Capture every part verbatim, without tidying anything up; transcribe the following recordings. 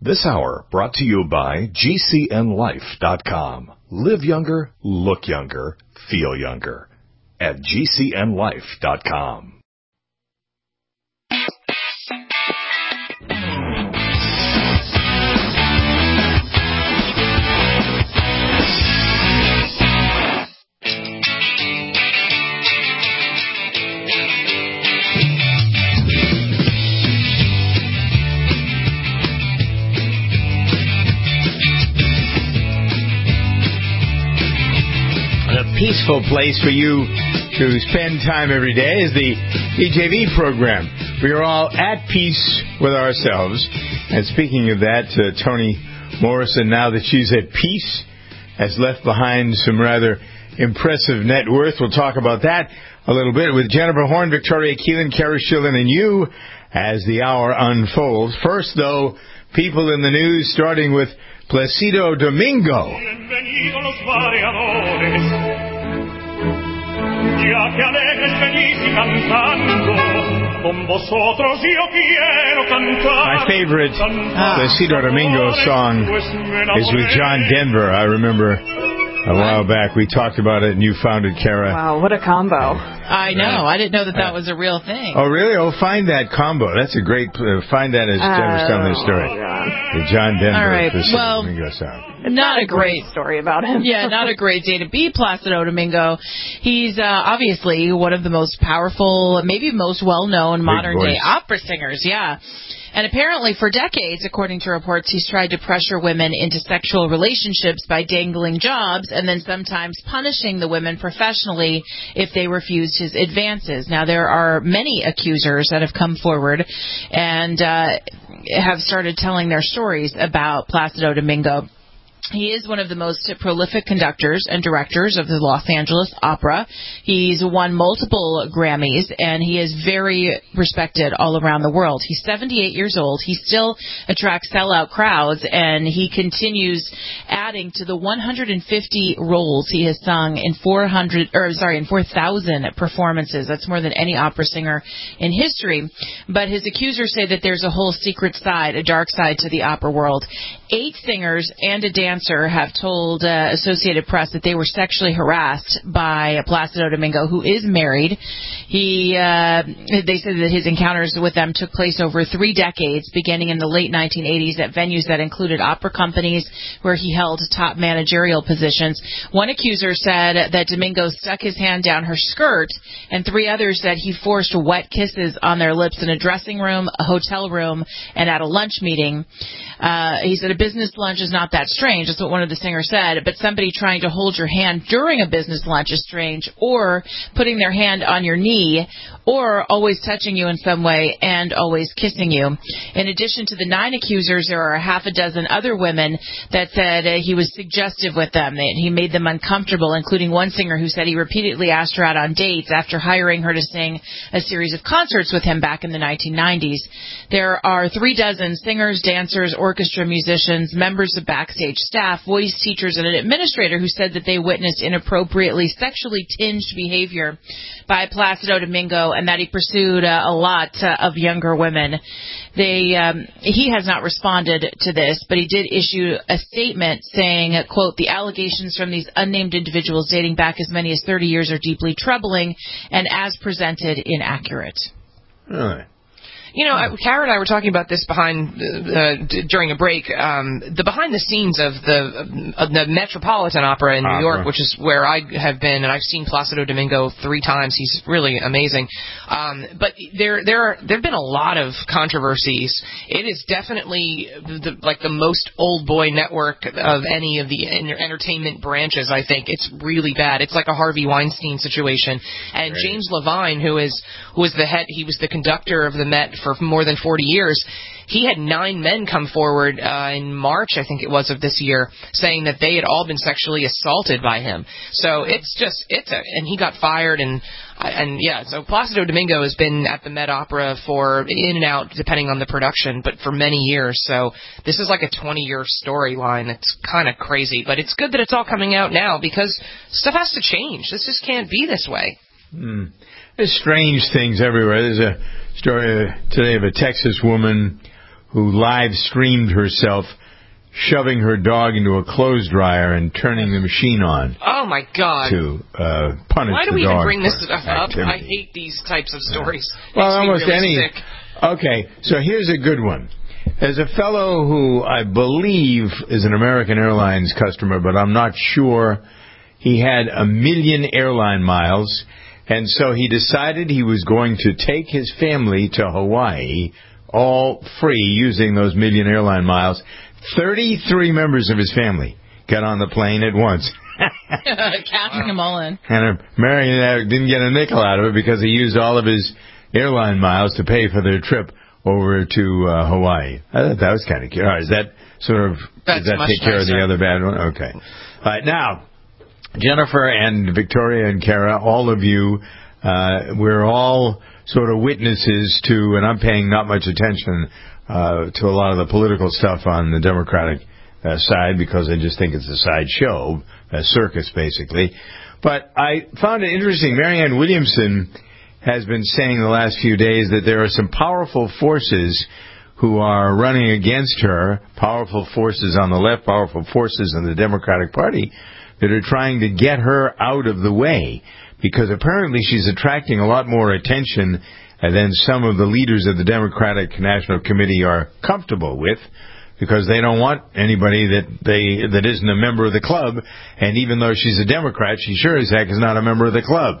This hour brought to you by G C N life dot com. Live younger, look younger, feel younger at G C N life dot com. Peaceful place for you to spend time every day is the E J V program. We are all at peace with ourselves. And speaking of that, uh, Toni Morrison, now that she's at peace, has left behind some rather impressive net worth. We'll talk about that a little bit with Jennifer Horn, Victoria Keelan, Carrie Shillen, and you as the hour unfolds. First, though, people in the news, starting with Placido Domingo. My favorite ah. Placido Domingo song is with John Denver. I remember a while back we talked about it and you found it, Kara. Wow, what a combo. I know. I didn't know that that was a real thing. Oh, really? Oh, find that combo. That's a great... Uh, find that as Jennifer's telling the story. The John Denver All right. Placido well, Domingo song. Not a great story about him. Yeah, not a great day to be Placido Domingo. He's uh, obviously one of the most powerful, maybe most well-known modern-day opera singers. Yeah. And apparently for decades, according to reports, he's tried to pressure women into sexual relationships by dangling jobs and then sometimes punishing the women professionally if they refused his advances. Now, there are many accusers that have come forward and uh, have started telling their stories about Placido Domingo. He is one of the most prolific conductors and directors of the Los Angeles Opera. He's won multiple Grammys, and he is very respected all around the world. He's seventy-eight years old. He still attracts sellout crowds, and he continues adding to the one hundred fifty roles he has sung in four hundred, or sorry, in four thousand performances. That's more than any opera singer in history. But his accusers say that there's a whole secret side, a dark side to the opera world. Eight singers and a dancer have told uh, Associated Press that they were sexually harassed by Placido Domingo, who is married. He, uh, they said that his encounters with them took place over three decades, beginning in the late nineteen eighties at venues that included opera companies where he held top managerial positions. One accuser said that Domingo stuck his hand down her skirt, and three others said he forced wet kisses on their lips in a dressing room, a hotel room, and at a lunch meeting. Uh, he said a business lunch is not that strange. That's what one of the singers said. But somebody trying to hold your hand during a business lunch is strange, or putting their hand on your knee, or always touching you in some way and always kissing you. In addition to the nine accusers, there are a half a dozen other women that said uh, he was suggestive with them. That he made them uncomfortable, including one singer who said he repeatedly asked her out on dates after hiring her to sing a series of concerts with him back in the nineteen nineties. There are three dozen singers, dancers, orchestra musicians, members of backstage staff, voice teachers, and an administrator who said that they witnessed inappropriately sexually tinged behavior by Placido Domingo and that he pursued uh, a lot uh, of younger women. They, um, he has not responded to this, but he did issue a statement saying, quote, the allegations from these unnamed individuals dating back as many as thirty years are deeply troubling and as presented inaccurate. Really? You know, Kara and I were talking about this behind uh, d- during a break. Um, the behind the scenes of the of the Metropolitan Opera in New Opera. York, which is where I have been, and I've seen Placido Domingo three times. He's really amazing. Um, but there there are there've been a lot of controversies. It is definitely the, like the most old boy network of any of the en- entertainment branches. I think it's really bad. It's like a Harvey Weinstein situation. And right. James Levine, who is who was the head, he was the conductor of the Met for more than forty years. He had nine men come forward uh, in March, I think it was, of this year, saying that they had all been sexually assaulted by him. So it's just, it's a, and he got fired, and, and yeah, so Placido Domingo has been at the Met Opera for, in and out, depending on the production, but for many years. So this is like a twenty-year storyline. It's kind of crazy, but it's good that it's all coming out now because stuff has to change. This just can't be this way. Mm. There's strange things everywhere. There's a story today of a Texas woman who live streamed herself shoving her dog into a clothes dryer and turning the machine on. Oh, my God. To uh, punish the dog. Why do we even bring this stuff activity. up? I hate these types of stories. Yeah. Well, almost really any. Sick. Okay, so here's a good one. There's a fellow who I believe is an American Airlines customer, but I'm not sure. He had a million airline miles, and so he decided he was going to take his family to Hawaii all free using those million airline miles. thirty-three members of his family got on the plane at once. Counting them all in. And Marion didn't get a nickel out of it because he used all of his airline miles to pay for their trip over to uh, Hawaii. I thought that was kind of cute. All right, is that sort of, That's does that take care nicer. of the other bad one? Okay. All right, now, Jennifer and Victoria and Kara, all of you, uh, we're all sort of witnesses to, and I'm paying not much attention uh, to a lot of the political stuff on the Democratic uh, side because I just think it's a sideshow, a circus basically. But I found it interesting. Marianne Williamson has been saying the last few days that there are some powerful forces who are running against her, powerful forces on the left, powerful forces in the Democratic Party, that are trying to get her out of the way, because apparently she's attracting a lot more attention than some of the leaders of the Democratic National Committee are comfortable with, because they don't want anybody that they that isn't a member of the club, and even though she's a Democrat, she sure as heck is not a member of the club.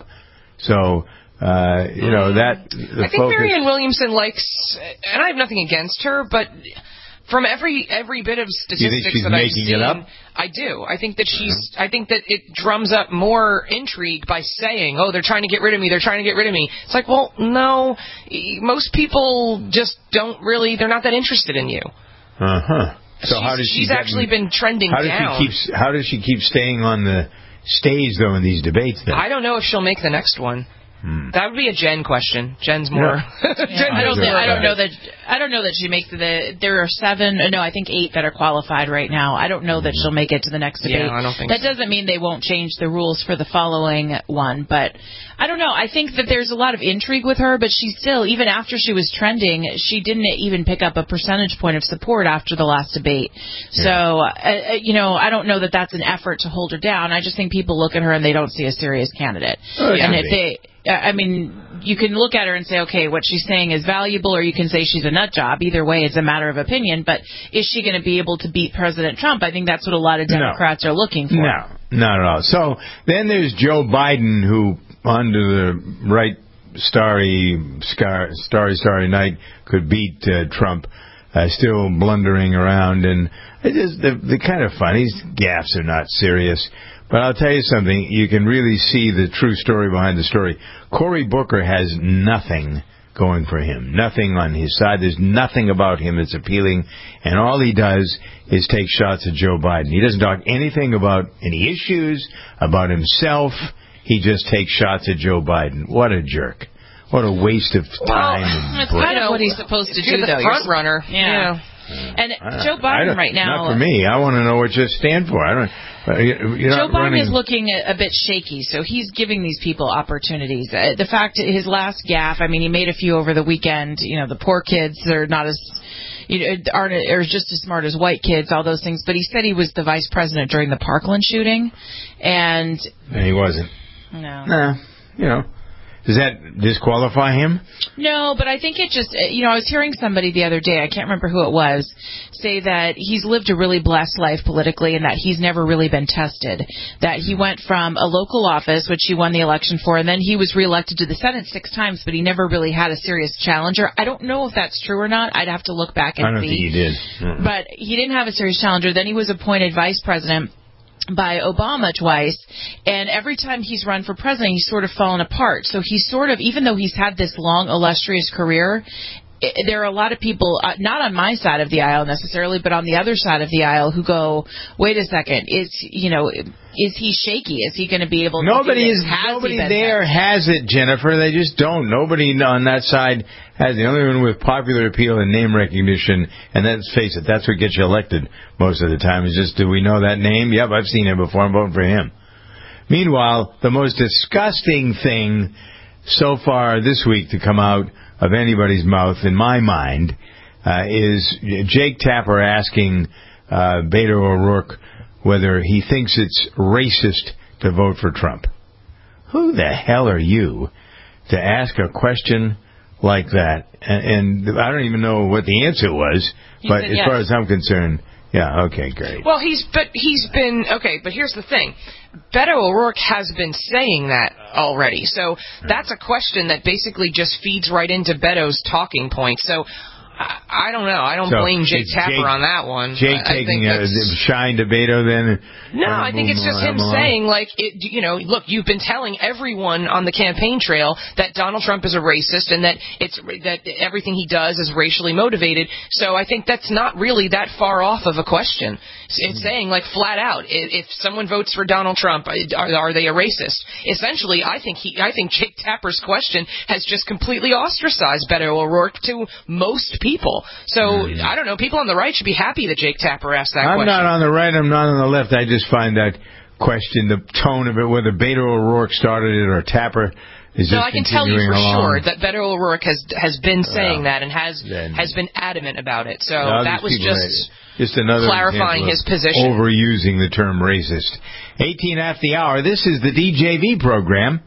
So, uh, you know, that... The I think focus, Marianne Williamson likes, and I have nothing against her, but... From every every bit of statistics that I've seen, I do. I think that she's. I think that it drums up more intrigue by saying, "Oh, they're trying to get rid of me. They're trying to get rid of me." It's like, well, no. Most people just don't really. They're not that interested in you. Uh huh. So she's, how does she? She's get, actually been trending how does down. She keep, how does she keep staying on the stage though in these debates? Then? I don't know if she'll make the next one. Hmm. That would be a Jen question. Jen's more. Yeah. Yeah, I don't. Think, I don't know that. I don't know that she makes the. There are seven. No, I think eight that are qualified right now. I don't know that she'll make it to the next debate. Yeah, I don't think that so. doesn't mean they won't change the rules for the following one, but I don't know. I think that there's a lot of intrigue with her, but she still, even after she was trending, she didn't even pick up a percentage point of support after the last debate. Yeah. So, uh, you know, I don't know that that's an effort to hold her down. I just think people look at her and they don't see a serious candidate. Oh, and if they. I mean, you can look at her and say, okay, what she's saying is valuable, or you can say she's a nut job. Either way, it's a matter of opinion. But is she going to be able to beat President Trump? I think that's what a lot of Democrats no. are looking for. No, not at all. So then there's Joe Biden, who under the right starry, scar, starry, starry night could beat uh, Trump, uh, still blundering around. And it is, they're, they're kind of funny. These gaffes are not serious. But I'll tell you something, you can really see the true story behind the story. Cory Booker has nothing going for him, nothing on his side. There's nothing about him that's appealing, and all he does is take shots at Joe Biden. He doesn't talk anything about any issues, about himself. He just takes shots at Joe Biden. What a jerk. What a waste of time. Well, that's kind of what he's supposed to do, the though. Front runner. Yeah. yeah. And I, Joe Biden right now... Not for me. I want to know what you stand for. I don't. Uh, you're Joe not Biden running. is looking a, a bit shaky, so he's giving these people opportunities. Uh, the fact that his last gaffe, I mean, he made a few over the weekend. You know, the poor kids are not as... You know, aren't are just as smart as white kids, all those things. But he said he was the vice president during the Parkland shooting, and... And he wasn't. No. Nah, you know. Does that disqualify him? No, but I think it just, you know, I was hearing somebody the other day, I can't remember who it was, say that he's lived a really blessed life politically and that he's never really been tested. That he went from a local office, which he won the election for, and then he was reelected to the Senate six times, but he never really had a serious challenger. I don't know if that's true or not. I'd have to look back and see. I don't see. think he did. Mm-mm. But he didn't have a serious challenger. Then he was appointed vice president by Obama twice, and every time he's run for president, he's sort of fallen apart. So he's sort of, even though he's had this long, illustrious career, it, there are a lot of people, uh, not on my side of the aisle necessarily, but on the other side of the aisle who go, wait a second, is, you know, is he shaky? Is he going to be able to nobody do is this? Has Nobody he been there tested? has it, Jennifer. They just don't. Nobody on that side has it. The only one with popular appeal and name recognition, and let's face it, that's what gets you elected most of the time, is just, do we know that name? Yep, I've seen him before. I'm voting for him. Meanwhile, the most disgusting thing so far this week to come out of anybody's mouth, in my mind, uh, is Jake Tapper asking uh, Beto O'Rourke whether he thinks it's racist to vote for Trump. Who the hell are you to ask a question like that? And, and I don't even know what the answer was, he but as yes. far as I'm concerned, yeah, okay, great. Well, he's but he's been okay, but here's the thing. Beto O'Rourke has been saying that already. So that's a question that basically just feeds right into Beto's talking point. So I, I don't know. I don't so blame Jake Tapper Jake, on that one. Jake I, taking I a shine to Beto then? No, I think it's just him saying, like, it, you know, look, you've been telling everyone on the campaign trail that Donald Trump is a racist and that it's that everything he does is racially motivated. So I think that's not really that far off of a question. It's saying, like, flat out, if someone votes for Donald Trump, are, are they a racist? Essentially, I think he, I think Jake Tapper's question has just completely ostracized Beto O'Rourke to most people. So, mm. I don't know, people on the right should be happy that Jake Tapper asked that I'm question. I'm not on the right, I'm not on the left. I just find that question, the tone of it, whether Beto O'Rourke started it or Tapper, is no, just I can tell you for along. sure that Beto O'Rourke has has been saying well, that and has then, has been adamant about it. So no, that was just... Just another clarifying his position. Overusing the term racist. eighteen after the hour. This is the D J V program.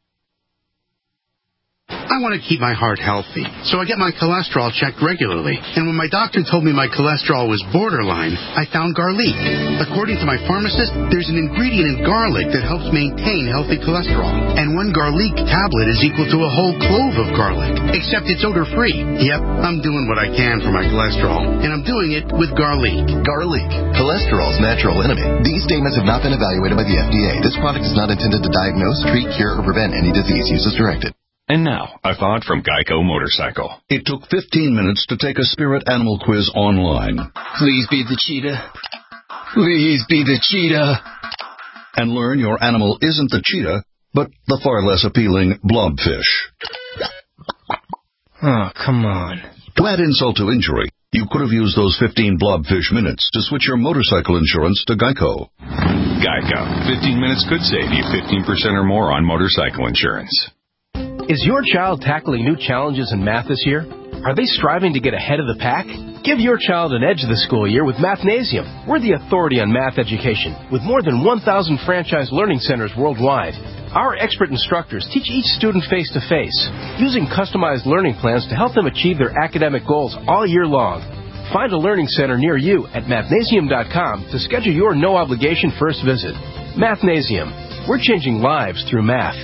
I want to keep my heart healthy, so I get my cholesterol checked regularly. And when my doctor told me my cholesterol was borderline, I found garlic. According to my pharmacist, there's an ingredient in garlic that helps maintain healthy cholesterol. And one garlic tablet is equal to a whole clove of garlic, except it's odor-free. Yep, I'm doing what I can for my cholesterol, and I'm doing it with garlic. Garlic, cholesterol's natural enemy. These statements have not been evaluated by the F D A. This product is not intended to diagnose, treat, cure, or prevent any disease. Use as directed. And now, a thought from Geico Motorcycle. It took fifteen minutes to take a spirit animal quiz online. Please be the cheetah. Please be the cheetah. And learn your animal isn't the cheetah, but the far less appealing blobfish. Oh, come on. To add insult to injury, you could have used those fifteen blobfish minutes to switch your motorcycle insurance to Geico. Geico. fifteen minutes could save you fifteen percent or more on motorcycle insurance. Is your child tackling new challenges in math this year? Are they striving to get ahead of the pack? Give your child an edge this school year with Mathnasium. We're the authority on math education, with more than one thousand franchise learning centers worldwide. Our expert instructors teach each student face-to-face, using customized learning plans to help them achieve their academic goals all year long. Find a learning center near you at mathnasium dot com to schedule your no-obligation first visit. Mathnasium. We're changing lives through math.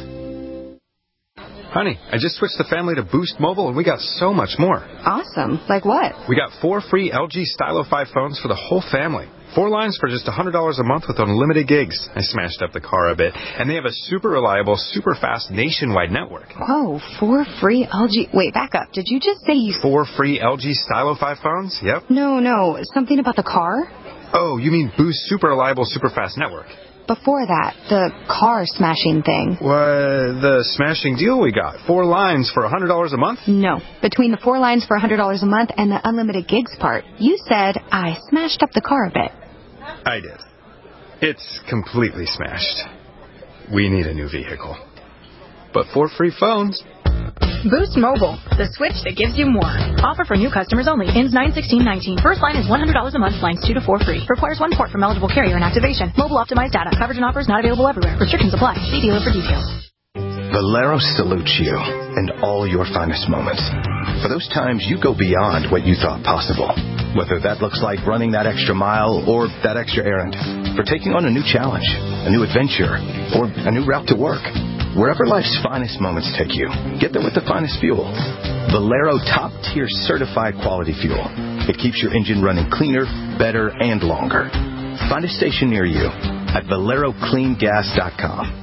Honey, I just switched the family to Boost Mobile, and we got so much more. Awesome. Like what? We got four free L G Stylo five phones for the whole family. Four lines for just one hundred dollars a month with unlimited gigs. I smashed up the car a bit. And they have a super reliable, super fast nationwide network. Whoa, four free L G... Wait, back up. Did you just say you... Four free L G Stylo five phones? Yep. No, no. Something about the car? Oh, you mean Boost super reliable, super fast network. Before that, the car smashing thing. What? The smashing deal we got? Four lines for one hundred dollars a month? No. Between the four lines for one hundred dollars a month and the unlimited gigs part, you said I smashed up the car a bit. I did. It's completely smashed. We need a new vehicle. But four free phones. Boost Mobile, the switch that gives you more. Offer for new customers only. Ends nine sixteen nineteen. First line is one hundred dollars a month. Lines two to four free. Requires one port from eligible carrier and activation. Mobile optimized data. Coverage and offers not available everywhere. Restrictions apply. See dealer for details. Valero salutes you and all your finest moments. For those times you go beyond what you thought possible. Whether that looks like running that extra mile or that extra errand. For taking on a new challenge, a new adventure, or a new route to work. Wherever life's finest moments take you, get there with the finest fuel. Valero top-tier certified quality fuel. It keeps your engine running cleaner, better, and longer. Find a station near you at valero clean gas dot com.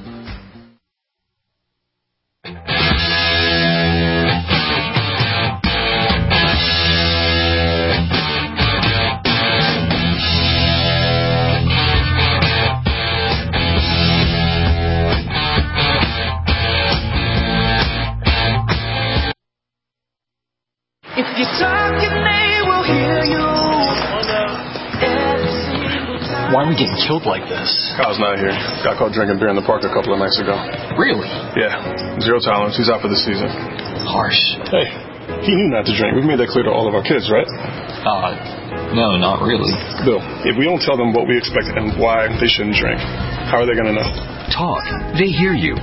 Why are we getting killed like this? Kyle's not here. Got caught drinking beer in the park a couple of nights ago. Really? Yeah. Zero tolerance. He's out for the season. Harsh. Hey, he knew not to drink. We've made that clear to all of our kids, right? Uh, no, not really. Bill, if we don't tell them what we expect and why they shouldn't drink, how are they going to know? Talk. They hear you.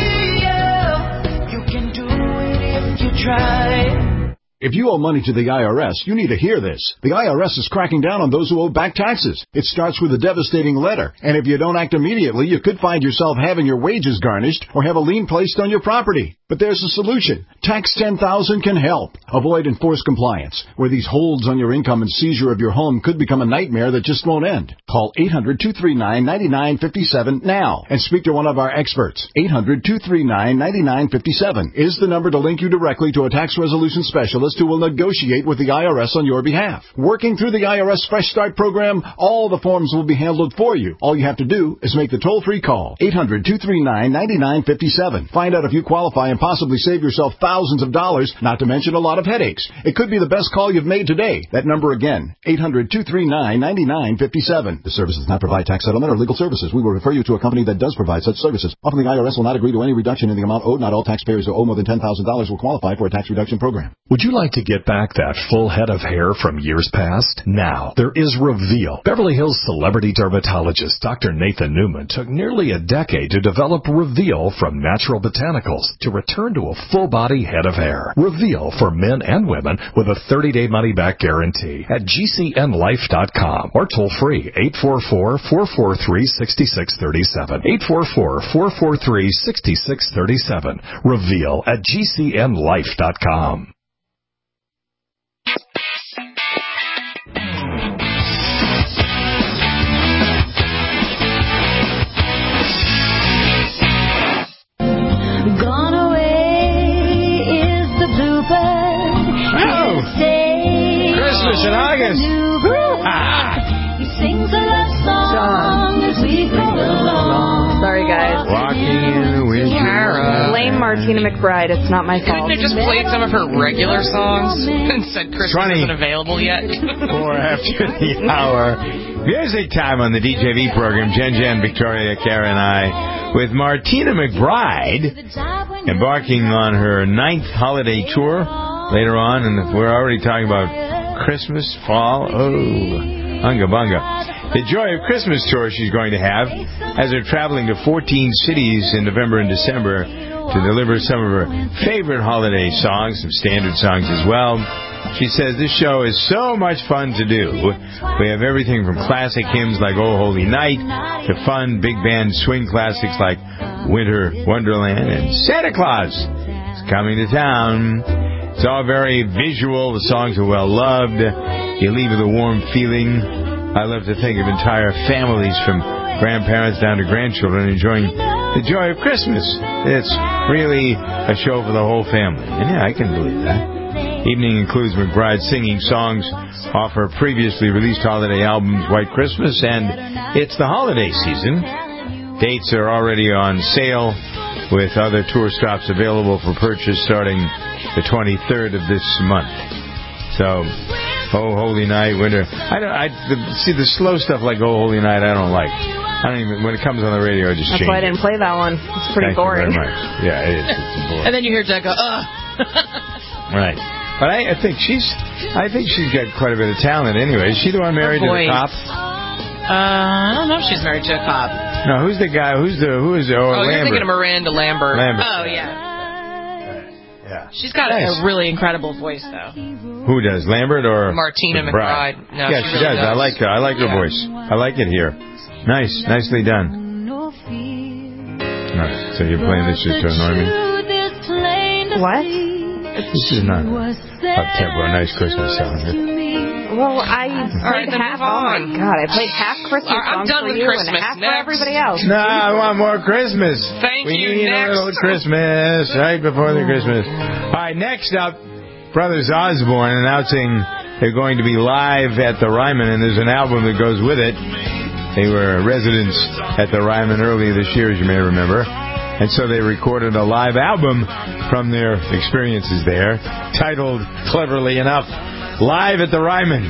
You can do it if you try. If you owe money to the I R S, you need to hear this. The I R S is cracking down on those who owe back taxes. It starts with a devastating letter, and if you don't act immediately, you could find yourself having your wages garnished or have a lien placed on your property. But there's a solution. Tax ten thousand can help. Avoid enforced compliance, where these holds on your income and seizure of your home could become a nightmare that just won't end. Call eight hundred, two three nine, nine nine five seven now and speak to one of our experts. eight hundred, two three nine, nine nine five seven is the number to link you directly to a tax resolution specialist who will negotiate with the I R S on your behalf. Working through the I R S Fresh Start program, all the forms will be handled for you. All you have to do is make the toll-free call. eight hundred, two three nine, nine nine five seven. Find out if you qualify and possibly save yourself thousands of dollars, not to mention a lot of headaches. It could be the best call you've made today. That number again, eight hundred, two three nine, nine nine five seven. The service does not provide tax settlement or legal services. We will refer you to a company that does provide such services. Often the I R S will not agree to any reduction in the amount owed. Not all taxpayers who owe more than ten thousand dollars will qualify for a tax reduction program. Would you like to get back that full head of hair from years past? Now, there is Reveal. Beverly Hills celebrity dermatologist Doctor Nathan Newman took nearly a decade to develop Reveal from natural botanicals to return to a full-body head of hair. Reveal for men and women with a thirty-day money-back guarantee at G C N life dot com or toll-free eight four four, four four three, six six three seven. eight four four, four four three, six six three seven. Reveal at G C N life dot com. In August. Ah. He sings a love song as we go along. Sorry, guys. Walking in the winter. Blame Martina McBride. It's not my fault. Couldn't have just played some of her regular songs and said Christmas isn't available yet? Four after the hour. Music time on the D J V program. Jen Jen, Victoria, Kara, and I with Martina McBride embarking on her ninth holiday tour later on, and we're already talking about Christmas, fall, oh, unga bunga. The Joy of Christmas tour she's going to have as they're traveling to fourteen cities in November and December to deliver some of her favorite holiday songs, some standard songs as well. She says this show is so much fun to do. We have everything from classic hymns like Oh Holy Night to fun big band swing classics like Winter Wonderland and Santa Claus is coming to town. It's all very visual. The songs are well loved. You leave with a warm feeling. I love to think of entire families from grandparents down to grandchildren enjoying the joy of Christmas. It's really a show for the whole family. And yeah, I can believe that. Evening includes McBride singing songs off her previously released holiday albums White Christmas and It's the Holiday Season. Dates are already on sale with other tour stops available for purchase starting the twenty-third of this month. So, Oh Holy Night, Winter. I don't. I the, see the slow stuff like Oh Holy Night. I don't like. I don't even. When it comes on the radio, I just That's change. why I didn't play that one. It's pretty Thank boring. You very much. Yeah, it is. It's boring. And then you hear Jack go, ugh. Right. But I, I think she's. I think she's got quite a bit of talent. Anyway, is she the one married to the cop? Uh, I don't know if she's married to a cop. No, who's the guy? Who's the? Who is? Oh, oh Lambert. You're thinking of Miranda Lambert. Lambert. Oh yeah. Yeah. She's got nice. a really incredible voice, though. Who does, Lambert or Martina McBride? McBride. No, yeah, she, she really does. does. I like her. I like her yeah. voice. I like it here. Nice, nicely done. Right, so you're playing this just to annoy me? What? This is not up tempo, nice Christmas song. Well, I right, played half. Oh my God, I played half Christmas right, songs I'm done for with you Christmas. and half Next. for everybody else. No, I want more Christmas. Thank we you. We need next. a little Christmas right before the Christmas. All right, next up, Brothers Osborne announcing they're going to be live at the Ryman, and there's an album that goes with it. They were residents at the Ryman earlier this year, as you may remember. And so they recorded a live album from their experiences there, titled, cleverly enough, Live at the Ryman.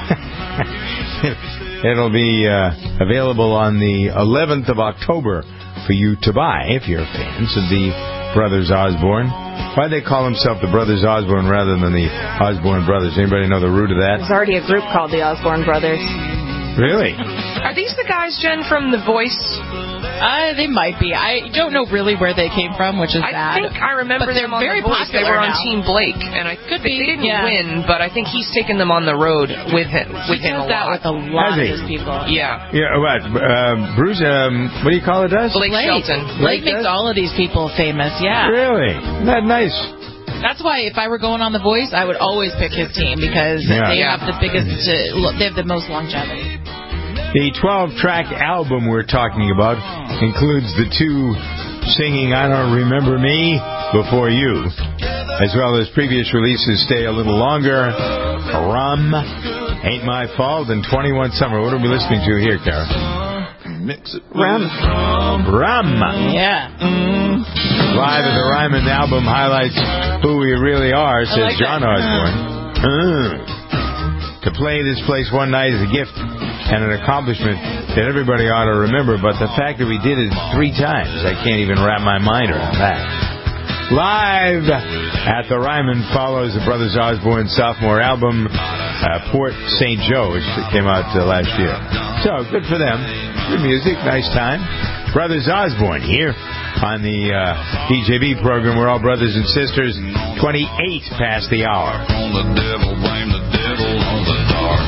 It'll be uh, available on the eleventh of October for you to buy if you're fans of the Brothers Osborne. Why'd they call themselves the Brothers Osborne rather than the Osborne Brothers? Anybody know the root of that? There's already a group called the Osborne Brothers. Really? Are these the guys, Jen, from The Voice? Uh, they might be. I don't know really where they came from, which is I bad. I think I remember but them on very The Voice. They were on now. Team Blake, and I Could they, be. they didn't yeah. win, but I think he's taken them on the road with him. With he him does a that lot. with a lot Has of he? his people. Yeah. Yeah, what? Um, Bruce, um, what do you call it, does? Blake, Blake Shelton. Blake Blake makes does? all of these people famous. Yeah. Really? Isn't that nice? That's why if I were going on The Voice, I would always pick his team because Yeah. they Yeah. have the biggest, uh, they have the most longevity. The twelve-track album we're talking about includes the two singing I Don't Remember Me Before You, as well as previous releases Stay a Little Longer, Rum, Ain't My Fault, and twenty-one Summer. What are we listening to here, Kara? Mix it. Rum. Rum. Yeah. Live at the Ryman album highlights who we really are, says like John that. Osborne. Uh. To play this place one night is a gift and an accomplishment that everybody ought to remember, but the fact that we did it three times, I can't even wrap my mind around that. Live at the Ryman follows the Brothers Osborne sophomore album, uh, Port Saint Joe, which came out uh, last year. So, good for them. Good music, nice time. Brothers Osborne here on the uh, D J B program. We're all brothers and sisters. twenty-eight past the hour. On the devil, blame the devil on the dark.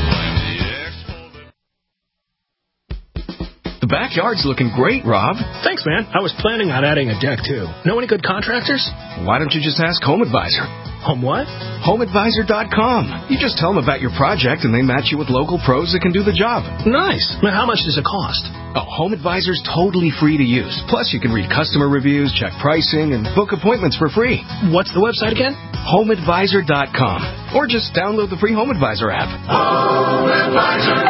The backyard's looking great, Rob. Thanks, man. I was planning on adding a deck, too. Know any good contractors? Why don't you just ask Home Advisor? Home what? home advisor dot com. You just tell them about your project, and they match you with local pros that can do the job. Nice. Now, how much does it cost? Oh, Home Advisor's totally free to use. Plus, you can read customer reviews, check pricing, and book appointments for free. What's the website again? home advisor dot com. Or just download the free Home Advisor app. Home Advisor.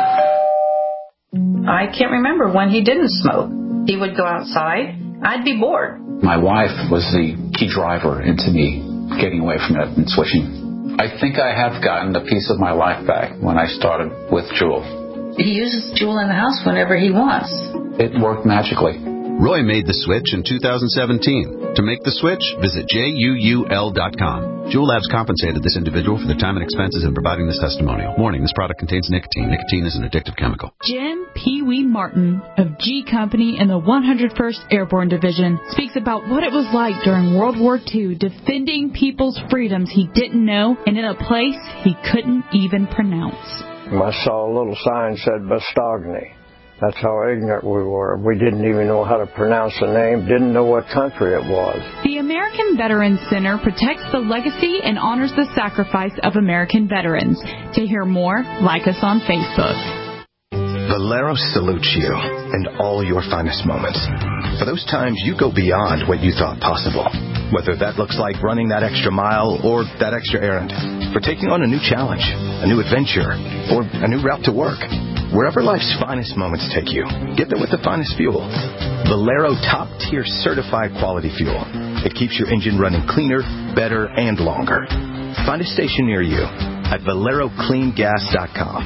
I can't remember when he didn't smoke. He would go outside. I'd be bored. My wife was the key driver into me getting away from it and switching. I think I have gotten a piece of my life back when I started with Juul. He uses Juul in the house whenever he wants. It worked magically. Roy made the switch in two thousand seventeen. To make the switch, visit J U U L dot com. Juul Labs compensated this individual for the time and expenses in providing this testimonial. Warning, this product contains nicotine. Nicotine is an addictive chemical. Jim Pee Wee Martin of G Company in the one hundred first Airborne Division speaks about what it was like during World War Two defending people's freedoms he didn't know and in a place he couldn't even pronounce. I saw a little sign said Bastogny. That's how ignorant we were. We didn't even know how to pronounce the name, didn't know what country it was. The American Veterans Center protects the legacy and honors the sacrifice of American veterans. To hear more, like us on Facebook. Valero salutes you and all your finest moments. For those times you go beyond what you thought possible. Whether that looks like running that extra mile or that extra errand. For taking on a new challenge, a new adventure, or a new route to work. Wherever life's finest moments take you, get there with the finest fuel. Valero top-tier certified quality fuel. It keeps your engine running cleaner, better, and longer. Find a station near you at valero clean gas dot com.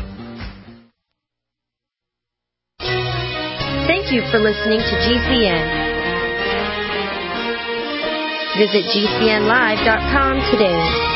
Thank you for listening to G C N. Visit G C N live dot com today.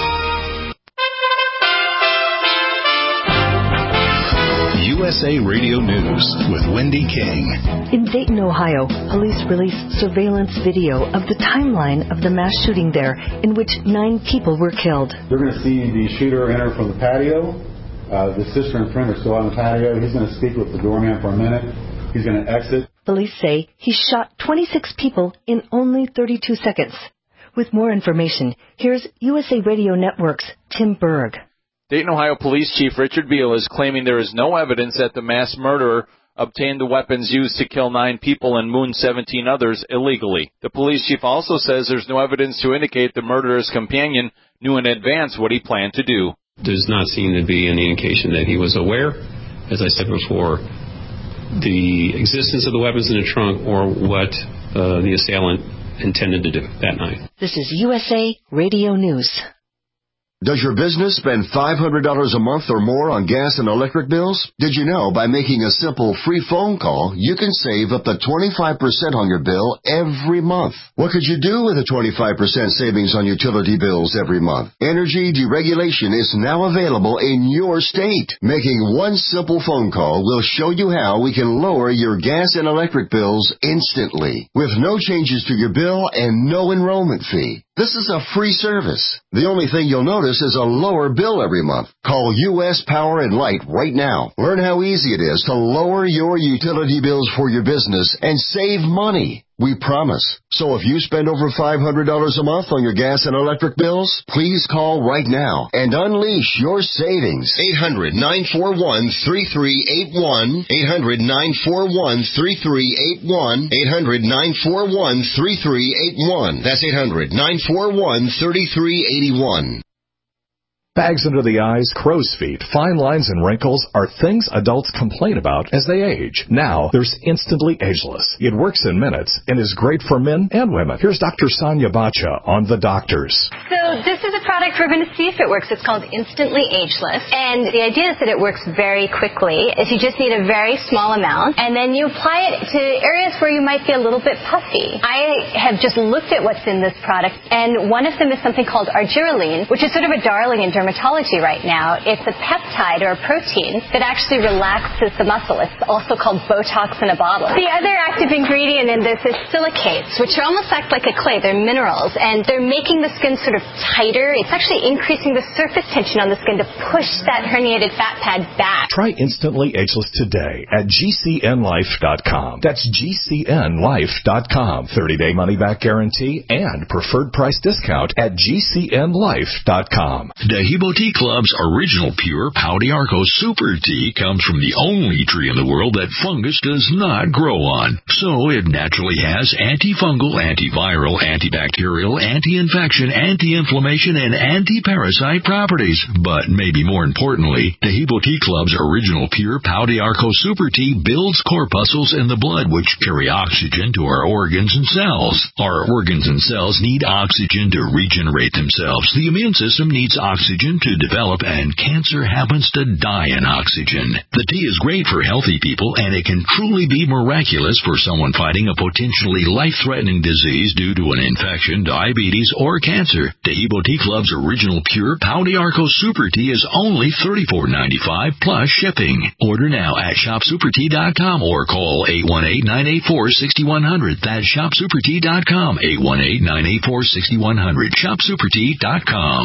U S A Radio News with Wendy King. In Dayton, Ohio, police released surveillance video of the timeline of the mass shooting there, in which nine people were killed. They're going to see the shooter enter from the patio. Uh, the sister and friend are still on the patio. He's going to speak with the doorman for a minute. He's going to exit. Police say he shot twenty-six people in only thirty-two seconds. With more information, here's U S A Radio Network's Tim Berg. Dayton, Ohio Police Chief Richard Beal is claiming there is no evidence that the mass murderer obtained the weapons used to kill nine people and wound seventeen others illegally. The police chief also says there's no evidence to indicate the murderer's companion knew in advance what he planned to do. Does not seem to be any indication that he was aware, as I said before, the existence of the weapons in the trunk or what uh, the assailant intended to do that night. This is U S A Radio News. Does your business spend five hundred dollars a month or more on gas and electric bills? Did you know by making a simple free phone call, you can save up to twenty-five percent on your bill every month? What could you do with a twenty-five percent savings on utility bills every month? Energy deregulation is now available in your state. Making one simple phone call will show you how we can lower your gas and electric bills instantly, with no changes to your bill and no enrollment fee. This is a free service. The only thing you'll notice is a lower bill every month. Call U S Power and Light right now. Learn how easy it is to lower your utility bills for your business and save money. We promise. So if you spend over five hundred dollars a month on your gas and electric bills, please call right now and unleash your savings. eight hundred, nine four one, three three eight one. eight hundred, nine four one, three three eight one. eight hundred, nine four one, three three eight one. That's eight hundred, nine four one, three three eight one. Bags under the eyes, crow's feet, fine lines, and wrinkles are things adults complain about as they age. Now, there's Instantly Ageless. It works in minutes and is great for men and women. Here's Doctor Sonia Bacha on The Doctors. So this is a product we're going to see if it works. It's called Instantly Ageless. And the idea is that it works very quickly. Is you just need a very small amount, and then you apply it to areas where you might be a little bit puffy. I have just looked at what's in this product, and one of them is something called argireline, which is sort of a darling in dermatology right now. It's a peptide or a protein that actually relaxes the muscle. It's also called Botox in a bottle. The other active ingredient in this is silicates, which almost act like a clay. They're minerals, and they're making the skin sort of tighter. It's actually increasing the surface tension on the skin to push that herniated fat pad back. Try Instantly Ageless today at G C N life dot com. That's G C N life dot com. thirty-day money-back guarantee and preferred price discount at G C N life dot com. Dehibo Tea Club's original pure Pau d'Arco Super Tea comes from the only tree in the world that fungus does not grow on. So it naturally has antifungal, antiviral, antibacterial, anti-infection, anti-inflammation, and anti-parasite properties. But maybe more importantly, Dehibo Tea Club's original pure Pau d'Arco Super Tea builds corpuscles in the blood which carry oxygen to our organs and cells. Our organs and cells need oxygen to regenerate themselves. The immune system needs oxygen to develop, and cancer happens to die in oxygen. The tea is great for healthy people, and it can truly be miraculous for someone fighting a potentially life-threatening disease due to an infection, diabetes, or cancer. Dehibo Tea Club's original pure Pau d'Arco Super Tea is only thirty-four ninety-five plus shipping. Order now at shop super tea dot com or call eight one eight, nine eight four, six one zero zero. That's shop super tea dot com, eight one eight, nine eight four, six one zero zero. shop super tea dot com.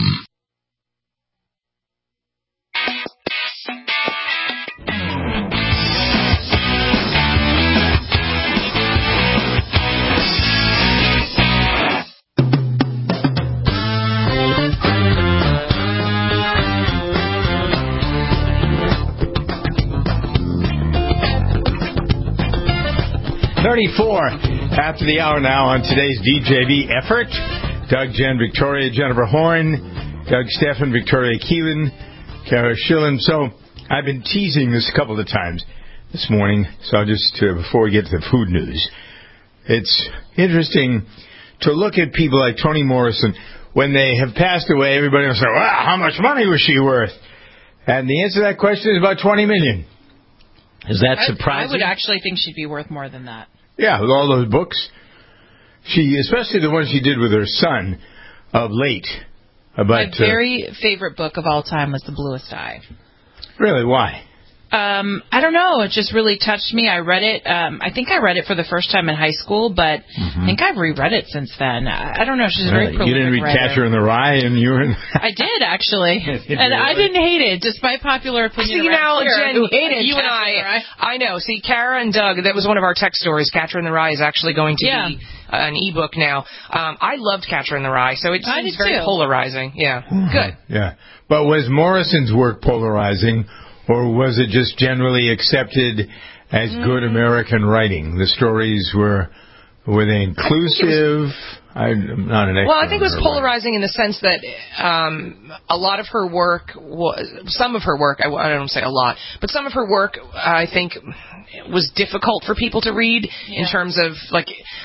thirty-four after the hour now on today's D J V effort. Doug, Jen, Victoria, Jennifer Horn, Doug, Stefan, Victoria Keelan, Kara Schillen. So I've been teasing this a couple of times this morning, so I'll just, uh, before we get to the food news, it's interesting to look at people like Toni Morrison. When they have passed away, everybody will say, wow, how much money was she worth? And the answer to that question is about twenty million dollars. Is that I, surprising? I would actually think she'd be worth more than that. Yeah, with all those books. She, especially the one she did with her son of late. About, My very uh, favorite book of all time was The Bluest Eye. Really? Why? Um, I don't know. It just really touched me. I read it. Um, I think I read it for the first time in high school, but mm-hmm. I think I've reread it since then. I, I don't know. She's really? very prolific. You didn't read writer. Catcher in the Rye, and you were. In I did actually, did and I didn't hate it. Despite popular opinion, see now, here, Jen, who hated you and I. I know. See, Kara and Doug. That was one of our text stories. Catcher in the Rye is actually going to yeah. be uh, an ebook now. Um, I loved Catcher in the Rye, so it seems very too. polarizing. Yeah, mm-hmm. Good. Yeah, but was Morrison's work polarizing? Or was it just generally accepted as mm. good American writing? The stories were were they inclusive? I'm not an expert. Well, I think it was polarizing in the sense that um, a lot of her work was, some of her work, I, I don't say a lot, but some of her work, I think, was difficult for people to read yeah. in terms of, like,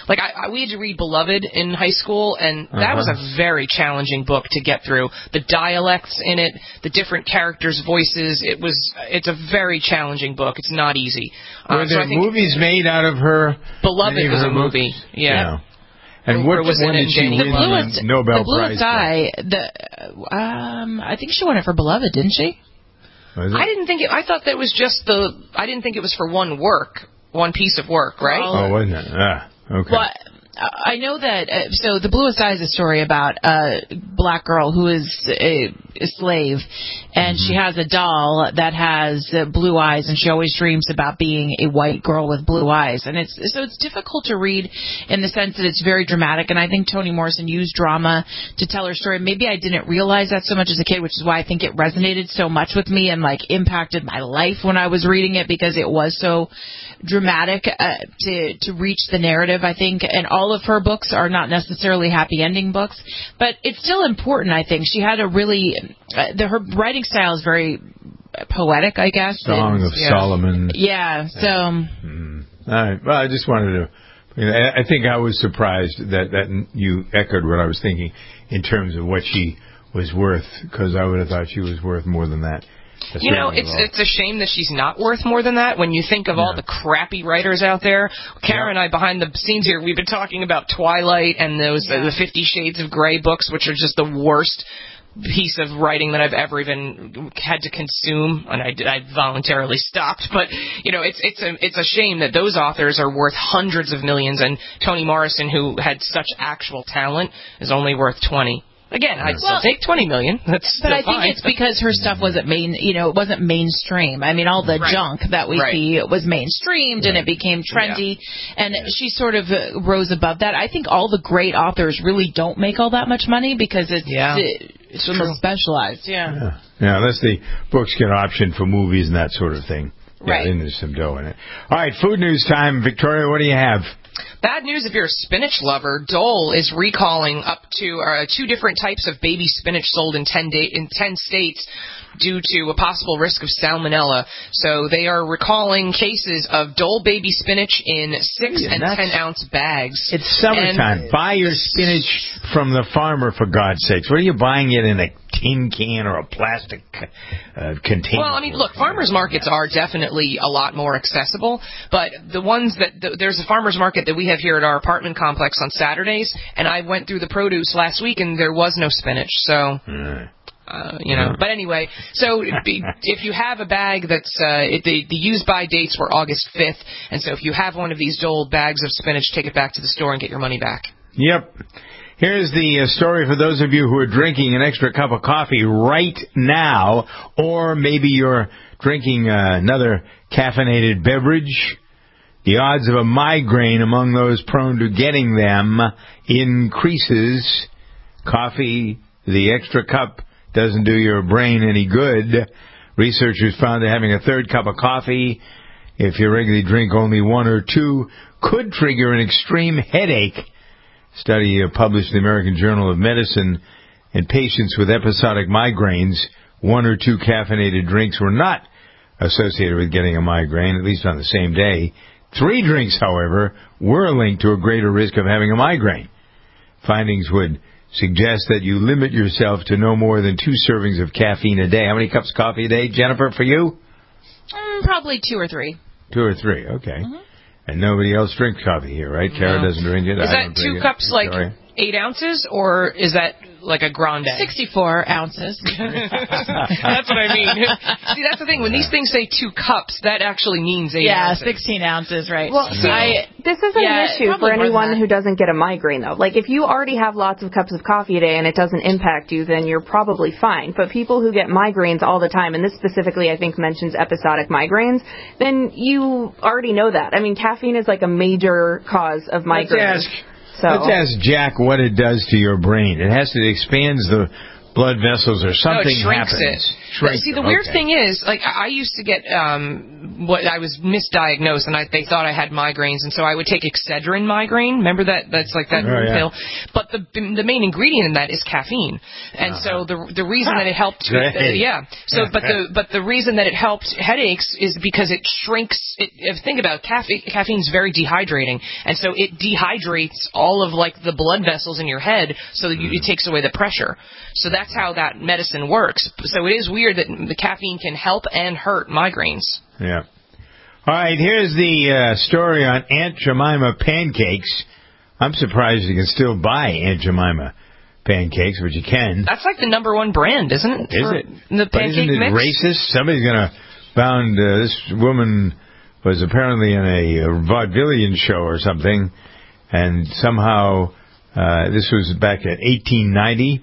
Like, I, I, we had to read Beloved in high school, and that Uh-huh. was a very challenging book to get through. The dialects in it, the different characters' voices, it was, it's a very challenging book. It's not easy. Were Uh, so there I think movies made out of her? Beloved any of was her a movie, books? yeah. And Or what was it one in did she Danny win The the Bluest, Nobel the Bluest Prize? Eye, the, um, I think she won it for Beloved, didn't she? Was I didn't think it, I thought that was just the, I didn't think it was for one work, one piece of work, right? Oh, wasn't it? Ah, okay. Well, I know that, uh, so The Bluest Eye is a story about a black girl who is a, a slave, and Mm-hmm. she has a doll that has uh, blue eyes, and she always dreams about being a white girl with blue eyes. And it's so it's difficult to read in the sense that it's very dramatic, and I think Toni Morrison used drama to tell her story. Maybe I didn't realize that so much as a kid, which is why I think it resonated so much with me and, like, impacted my life when I was reading it, because it was so dramatic uh, to to reach the narrative, I think. And all of her books are not necessarily happy ending books, but it's still important, I think. She had a really uh, the, her writing style is very poetic, I guess. Song and, of yeah. Solomon. Yeah, so Mm. All right. Well, I just wanted to. You know, I I think I was surprised that that you echoed what I was thinking in terms of what she was worth, because I would have thought she was worth more than that. That's You know, certainly it's wrong. it's a shame that she's not worth more than that when you think of all the crappy writers out there. Karen and I, behind the scenes here, we've been talking about Twilight and those uh, the Fifty Shades of Grey books, which are just the worst piece of writing that I've ever even had to consume, and I, I voluntarily stopped. But you know, it's it's a it's a shame that those authors are worth hundreds of millions, and Toni Morrison, who had such actual talent, is only worth twenty. Again, I'd still Well, take twenty million. That's but still I think fine. it's because her stuff wasn't main, you know, it wasn't mainstream. I mean, all the Right. junk that we Right. see was mainstreamed, and it became trendy, and she sort of uh, rose above that. I think all the great authors really don't make all that much money because it's Yeah. uh, it's almost specialized. Yeah. Yeah. Yeah, unless the books get optioned for movies and that sort of thing. Yeah, Right. then there's some dough in it. All right, food news time. Victoria, what do you have? Bad news if you're a spinach lover. Dole is recalling up to uh, two different types of baby spinach sold in ten da- in ten states due to a possible risk of salmonella. So they are recalling cases of Dole baby spinach in six Yeah, and that's- ten ounce bags. It's summertime. And Buy your spinach from the farmer, for God's sakes. What are you buying it in a tin can or a plastic uh, container? Well, I mean, look, farmers markets are definitely a lot more accessible, but the ones that the, there's a farmers market that we have here at our apartment complex on Saturdays, and I went through the produce last week, and there was no spinach. So. Uh, you know, but anyway, so be- if you have a bag that's uh, it, the the use by dates were August fifth, and so if you have one of these Dole bags of spinach, take it back to the store and get your money back. Yep. Here's the uh, story for those of you who are drinking an extra cup of coffee right now, or maybe you're drinking uh, another caffeinated beverage. The odds of a migraine among those prone to getting them increases. Coffee, the extra cup, doesn't do your brain any good. Researchers found that having a third cup of coffee, if you regularly drink only one or two, could trigger an extreme headache. A study published in the American Journal of Medicine in patients with episodic migraines, one or two caffeinated drinks were not associated with getting a migraine, at least on the same day. Three drinks, however, were linked to a greater risk of having a migraine. Findings would suggest that you limit yourself to no more than two servings of caffeine a day. How many cups of coffee a day, Jennifer, for you? Mm, probably two or three. Two or three, okay. Mm-hmm. And nobody else drinks coffee here, right? Kara No. doesn't drink it. Is I that don't two drink it. cups like Victoria? eight ounces, or is that like a grande? sixty-four ounces. That's what I mean. See, that's the thing. When these things say two cups, that actually means eight yeah, ounces. sixteen ounces, right. Well, so I, this isn't yeah, an issue probably for more than anyone that. who doesn't get a migraine, though. Like, if you already have lots of cups of coffee a day and it doesn't impact you, then you're probably fine. But people who get migraines all the time, and this specifically, I think, mentions episodic migraines, then you already know that. I mean, caffeine is like a major cause of migraines. Let's ask, So. let's ask Jack what it does to your brain. It has to, it expands the blood vessels or something no, it shrinks happens. it. Shrink See, the them, weird okay. thing is, like, I used to get um, what I was misdiagnosed, and I, they thought I had migraines, and so I would take Excedrin migraine. Remember that? That's like that Oh, yeah. pill. But the the main ingredient in that is caffeine, and Uh-huh. so the the reason that it helped, Great. uh, yeah. So, but the but the reason that it helped headaches is because it shrinks. It, if think about it, caffeine, caffeine's very dehydrating, and so it dehydrates all of like the blood vessels in your head, so that you, it takes away the pressure. So that's how that medicine works. So it is weird that the caffeine can help and hurt migraines. Yeah. All right, here's the uh, story on Aunt Jemima pancakes. I'm surprised you can still buy Aunt Jemima pancakes, but you can. That's like the number one brand, isn't it? Is for it? The But pancake isn't it mix? racist? Somebody's going to found uh, this woman was apparently in a, a vaudevillian show or something, and somehow uh, this was back in eighteen ninety.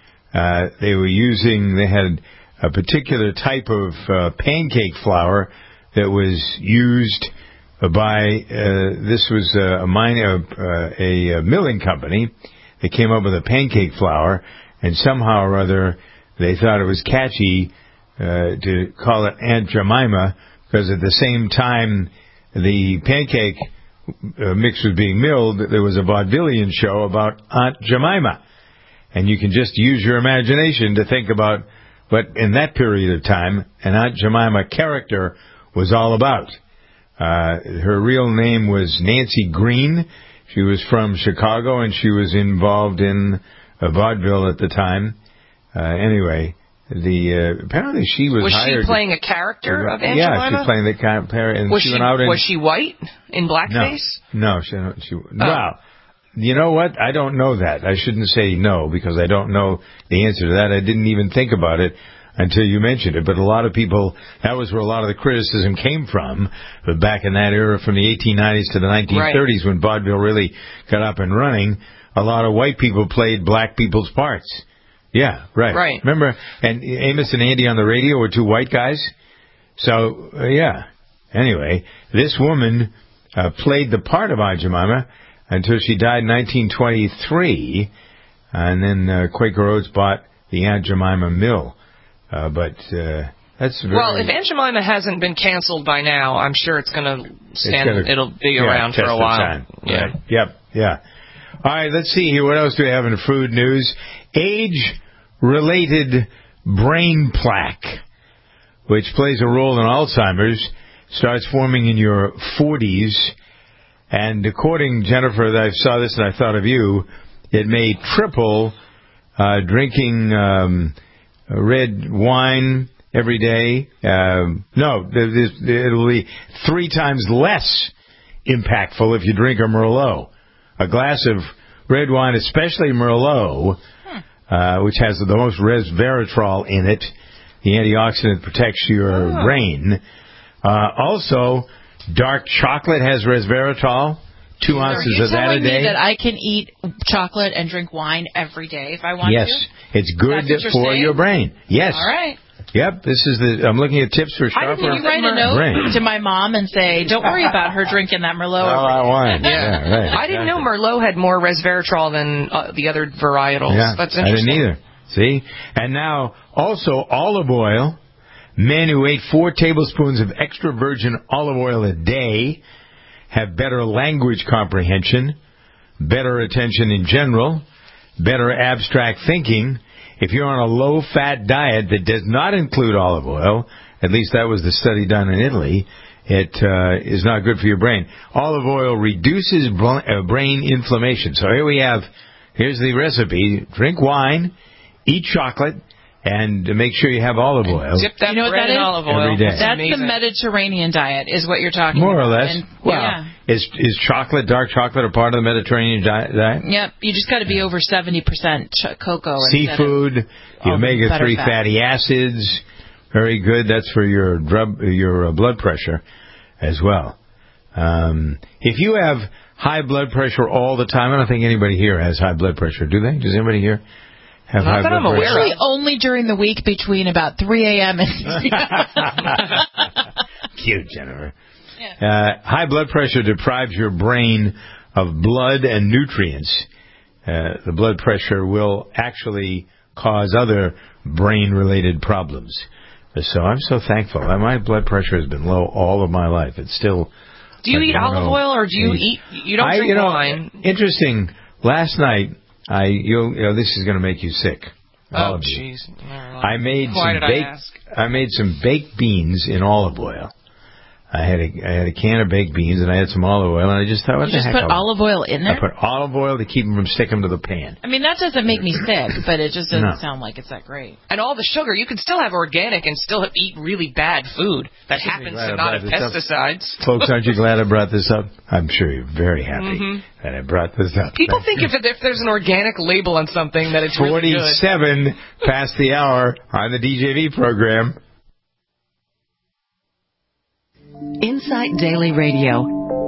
Uh, they were using, they had a particular type of uh, pancake flour that was used by, uh, this was a, a, mine, uh, a, a milling company. They came up with a pancake flour, and somehow or other they thought it was catchy uh, to call it Aunt Jemima, because at the same time the pancake uh, mix was being milled, there was a vaudevillian show about Aunt Jemima. And you can just use your imagination to think about what, in that period of time, an Aunt Jemima character was all about. Uh, her real name was Nancy Green. She was from Chicago, and she was involved in a vaudeville at the time. Uh, anyway, the uh, apparently she was, Was hired. she playing a character to, of Aunt yeah, Jemima? she was playing the character, and was she she, went out and was she white in blackface? No, no, she, she well, you know what? I don't know that. I shouldn't say no because I don't know the answer to that. I didn't even think about it until you mentioned it. But a lot of people, that was where a lot of the criticism came from. But back in that era, from the eighteen nineties to the nineteen thirties, right, when vaudeville really got up and running, a lot of white people played black people's parts. Yeah, right. Right. Remember, and Amos and Andy on the radio were two white guys. So, uh, yeah. Anyway, this woman uh, played the part of Aunt Jemima until she died in nineteen twenty-three, and then uh, Quaker Oats bought the Aunt Jemima mill. Uh, but uh, that's very... Well, if Aunt Jemima hasn't been canceled by now, I'm sure it's going to stand. Gonna, it'll be yeah, around for test a of while. Time. Yeah. Right. Yep. Yeah. All right. Let's see here. What else do we have in food news? Age-related brain plaque, which plays a role in Alzheimer's, starts forming in your forties. And according, Jennifer, that I saw this and I thought of you, it may triple uh, drinking um, red wine every day. Um, no, it'll be three times less impactful if you drink a Merlot. A glass of red wine, especially Merlot, uh, which has the most resveratrol in it, the antioxidant protects your oh. brain. Uh, also, dark chocolate has resveratrol. Two so ounces are you of that a telling day. Me that I can eat chocolate and drink wine every day if I want yes, to? Yes, it's good for saying? your brain. Yes. All right. Yep, this is the. I'm looking at tips for sharper brain. Can you write a note brain. to my mom and say, "Don't worry about her drinking that Merlot." Oh, I wine. Yeah, yeah right. I didn't know Merlot had more resveratrol than uh, the other varietals. Yeah, That's I interesting. didn't either. See, and now also olive oil. Men who ate four tablespoons of extra virgin olive oil a day have better language comprehension, better attention in general, better abstract thinking. If you're on a low-fat diet that does not include olive oil, at least that was the study done in Italy, it uh, is not good for your brain. Olive oil reduces bl- uh, brain inflammation. So here we have, here's the recipe. Drink wine, eat chocolate, and make sure you have olive oil. Dip that you know bread what that in is? olive oil. Every day. That's amazing. the Mediterranean diet, is what you're talking More about. or less. And, well, yeah. is is chocolate, dark chocolate, a part of the Mediterranean diet? Yep. You just got to be over seventy percent ch- cocoa. Seafood, the omega three fatty acids, very good. That's for your drug, your uh, blood pressure as well. Um, if you have high blood pressure all the time, I don't think anybody here has high blood pressure, do they? Does anybody here have Not high that blood I'm aware pressure? Usually only during the week between about three a.m. and six Cute, Jennifer. Yeah. Uh, high blood pressure deprives your brain of blood and nutrients. Uh, the blood pressure will actually cause other brain-related problems. So I'm so thankful. My blood pressure has been low all of my life. It's still... Do you like, eat olive know, oil, or do you eat... You don't I, drink you know, wine. Interesting. Last night, I you, you know, this is going to make you sick. Oh, jeez. I made Why some did baked. I ask? I made some baked beans in olive oil. I had a I had a can of baked beans, and I had some olive oil, and I just thought, what you the just heck? put olive oil in there? I put olive oil to keep them from sticking to the pan. I mean, that doesn't make me sick, but it just doesn't No. sound like it's that great. And all the sugar, you can still have organic and still eat really bad food that happens to not have pesticides. Folks, aren't you glad I brought this up? I'm sure you're very happy Mhm. that I brought this up. People think if, if there's an organic label on something that it's really good. forty-seven past the hour on the D J V program. Insight Daily Radio.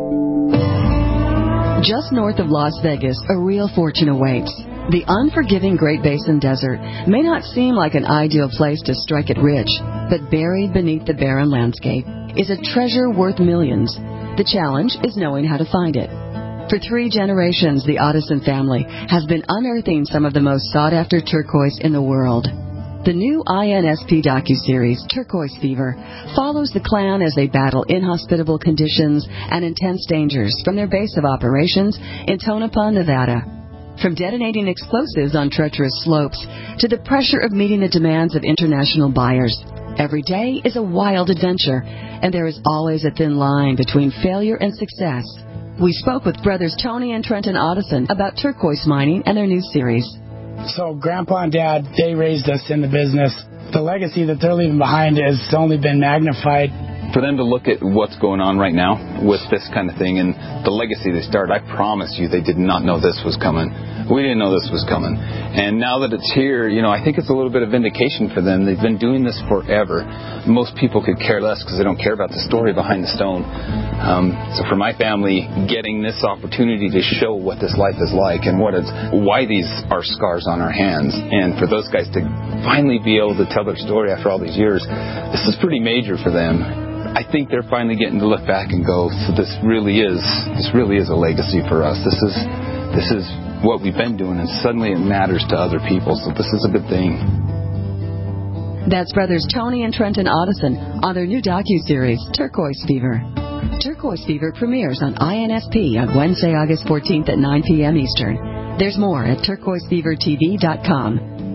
Just north of Las Vegas, a real fortune awaits. The unforgiving Great Basin Desert may not seem like an ideal place to strike it rich, but buried beneath the barren landscape is a treasure worth millions. The challenge is knowing how to find it. For three generations, the Otteson family has been unearthing some of the most sought-after turquoise in the world. The new I N S P docuseries, Turquoise Fever, follows the clan as they battle inhospitable conditions and intense dangers from their base of operations in Tonopah, Nevada. From detonating explosives on treacherous slopes to the pressure of meeting the demands of international buyers, every day is a wild adventure, and there is always a thin line between failure and success. We spoke with brothers Tony and Trenton Otteson about turquoise mining and their new series. So Grandpa and Dad, they raised us in the business. The legacy that they're leaving behind has only been magnified. For them to look at what's going on right now with this kind of thing and the legacy they started, I promise you they did not know this was coming. We didn't know this was coming. And now that it's here, you know, I think it's a little bit of vindication for them. They've been doing this forever. Most people could care less because they don't care about the story behind the stone. Um, so for my family, getting this opportunity to show what this life is like and what it's, why these are scars on our hands, and for those guys to finally be able to tell their story after all these years, this is pretty major for them. I think they're finally getting to look back and go, so this really is, this really is a legacy for us. This is, this is what we've been doing, and suddenly it matters to other people, so this is a good thing. That's brothers Tony and Trenton Otteson on their new docuseries, Turquoise Fever. Turquoise Fever premieres on I N S P on Wednesday, August fourteenth at nine p.m. Eastern. There's more at turquoise fever t v dot com.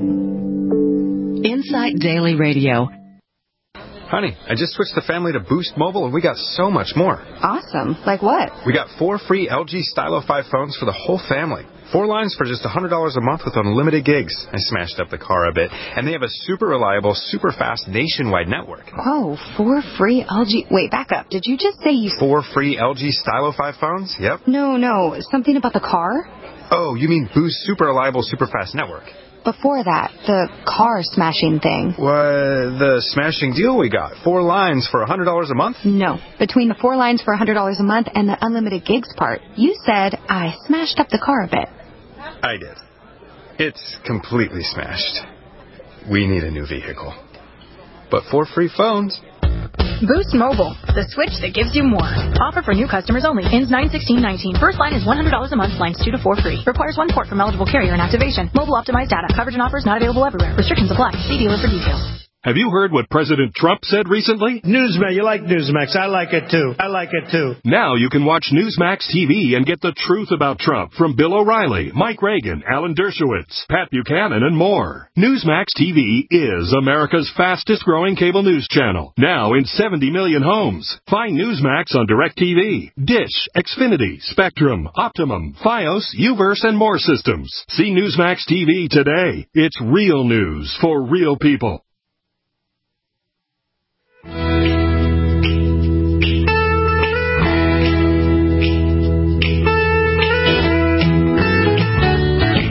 Insight Daily Radio. Honey, I just switched the family to Boost Mobile, and we got so much more. Awesome. Like what? We got four free L G Stylo five phones for the whole family. Four lines for just one hundred dollars a month with unlimited gigs. I smashed up the car a bit. And they have a super reliable, super fast nationwide network. Whoa, four free L G... Wait, back up. Did you just say you... Four free L G Stylo five phones? Yep. No, no. Something about the car? Oh, you mean Boost super reliable, super fast network. Before that, the car smashing thing. What, the smashing deal we got? Four lines for one hundred dollars a month? No. Between the four lines for one hundred dollars a month and the unlimited gigs part, you said I smashed up the car a bit. I did. It's completely smashed. We need a new vehicle. But four free phones. Boost Mobile, the switch that gives you more. Offer for new customers only. Ends nine sixteen nineteen. First line is one hundred dollars a month. Lines two to four free. Requires one port from eligible carrier and activation. Mobile optimized data. Coverage and offers not available everywhere. Restrictions apply. See dealer for details. Have you heard what President Trump said recently? Newsmax. You like Newsmax. I like it, too. I like it, too. Now you can watch Newsmax T V and get the truth about Trump from Bill O'Reilly, Mike Reagan, Alan Dershowitz, Pat Buchanan, and more. Newsmax T V is America's fastest-growing cable news channel. Now in seventy million homes. Find Newsmax on DirecTV, Dish, Xfinity, Spectrum, Optimum, Fios, Uverse, and more systems. See Newsmax T V today. It's real news for real people.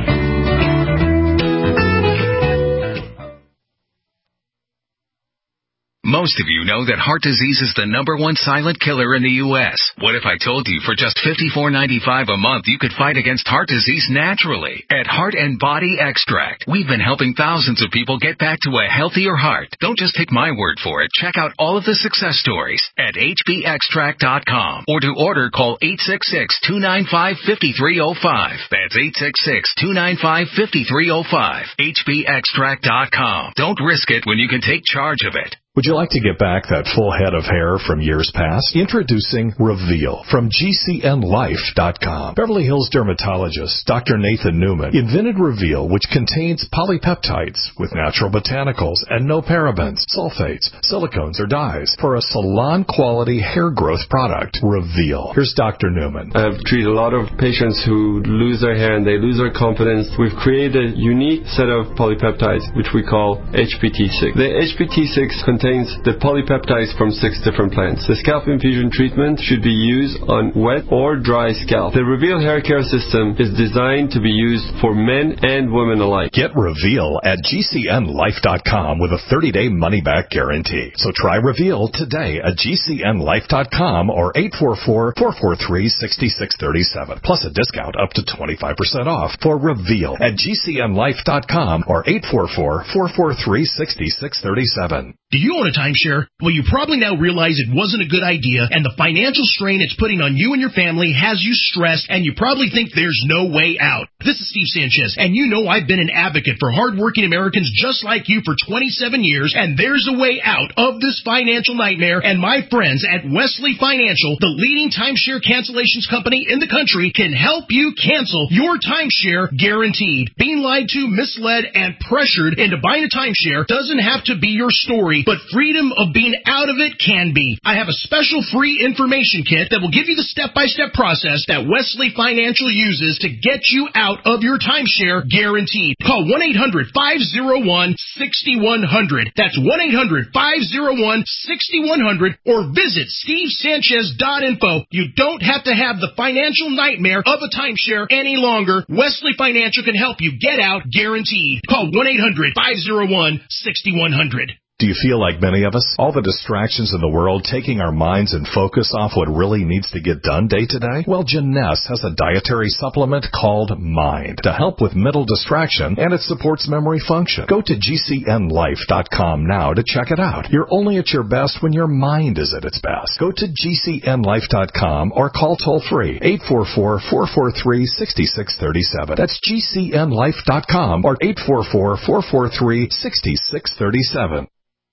Most Most of you know that heart disease is the number one silent killer in the U S What if I told you for just fifty-four ninety-five a month you could fight against heart disease naturally? At Heart and Body Extract, we've been helping thousands of people get back to a healthier heart. Don't just take my word for it. Check out all of the success stories at H B extract dot com. Or to order, call eight six six, two nine five, five three zero five. That's eight six six, two nine five, five three zero five. H B extract dot com. Don't risk it when you can take charge of it. Would you like to get back that full head of hair from years past? Introducing Reveal from G C N life dot com. Beverly Hills dermatologist Doctor Nathan Newman invented Reveal, which contains polypeptides with natural botanicals and no parabens, sulfates, silicones, or dyes for a salon-quality hair growth product. Reveal. Here's Doctor Newman. I've treated a lot of patients who lose their hair and they lose their confidence. We've created a unique set of polypeptides, which we call H P T six. The H P T six contains the polypeptides from six different plants. The scalp infusion treatment should be used on wet or dry scalp. The Reveal hair care system is designed to be used for men and women alike. Get Reveal at G C N life dot com with a thirty-day money-back guarantee. So try Reveal today at G C N life dot com or eight four four, four four three, six six three seven. Plus a discount up to twenty-five percent off for Reveal at G C N life dot com or eight four four, four four three, six six three seven. Do you own a timeshare? Well, you probably now realize it wasn't a good idea, and the financial strain it's putting on you and your family has you stressed, and you probably think there's no way out. This is Steve Sanchez, and you know I've been an advocate for hardworking Americans just like you for twenty-seven years, and there's a way out of this financial nightmare, and my friends at Wesley Financial, the leading timeshare cancellations company in the country, can help you cancel your timeshare guaranteed. Being lied to, misled, and pressured into buying a timeshare doesn't have to be your story, but freedom of being out of it can be. I have a special free information kit that will give you the step-by-step process that Wesley Financial uses to get you out of your timeshare guaranteed. Call one eight hundred, five oh one, six one zero zero. That's one eight hundred, five oh one, six one zero zero or visit steve sanchez dot info. You don't have to have the financial nightmare of a timeshare any longer. Wesley Financial can help you get out guaranteed. Call one eight hundred, five oh one, six one zero zero. Do you feel like many of us? All the distractions in the world taking our minds and focus off what really needs to get done day to day? Well, Jeunesse has a dietary supplement called Mind to help with mental distraction, and it supports memory function. Go to G C N life dot com now to check it out. You're only at your best when your mind is at its best. Go to G C N life dot com or call toll-free eight four four, four four three, six six three seven. That's G C N life dot com or eight four four, four four three, six six three seven.